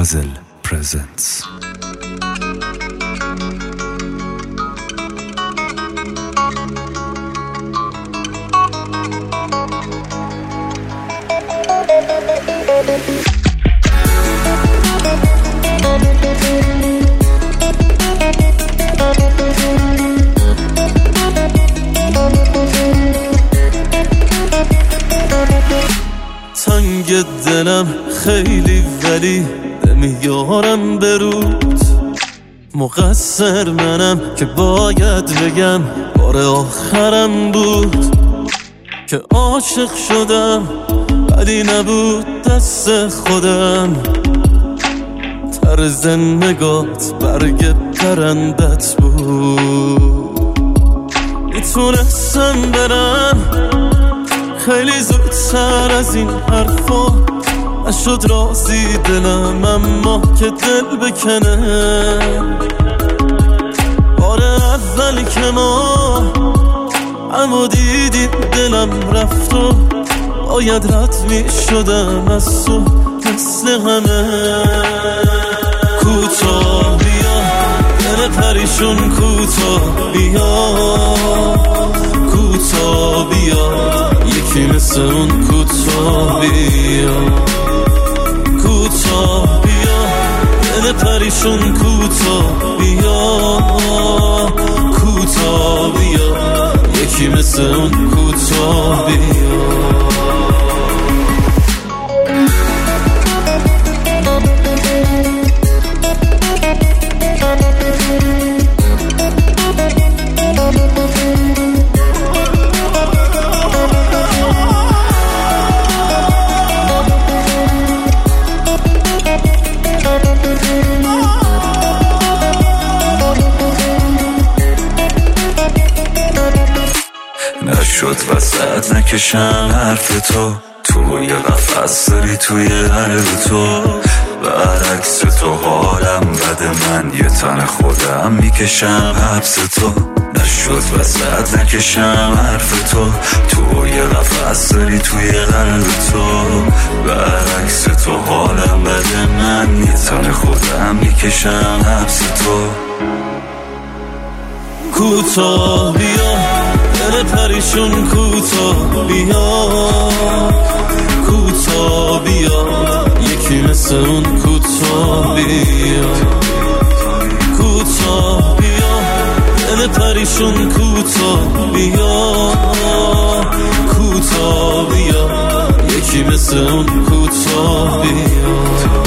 Puzzle presents. تنگ دلم خیلی ولی نمیارم برود، مقصر منم که باید بگم بار آخرم بود که عاشق شدم ولی نبود دست خودم. طرز نگات برگ پرندت بود، میتونستم برم خیلی زودتر از این حرفا. نشد راضی دلم اما که دل بکنه. بار اول که ما اما دیدیم دلم رفت و باید رد می شدم از تو مثل همه. کوتاه بیا دل پریشون، کوتاه بیا، کوتاه بیا یکی مثل اون، کوتاه بیا، کوتاه بیا دل پریشون، کوتاه بیا، کوتاه بیا یکی مثل اون، کوتاه بیا. نشد وسط نکشم حرف تو، توی قفص داری توی قلب تو. برعکس تو حالم بده، من یه تن خودم میکشم حبس تو. نشد وسط نکشم حرف تو، توی قفص داری توی قلب تو. برعکس تو حالم بده، من یه تن خودم میکشم حبس تو. کوتاه بیا دل پریشون، کوتاه بیا، کوتاه بیا یکی مثل اون، کوتاه بیا، کوتاه بیا دل پریشون، کوتاه بیا، کوتاه بیا یکی مثل اون، کوتاه بیا.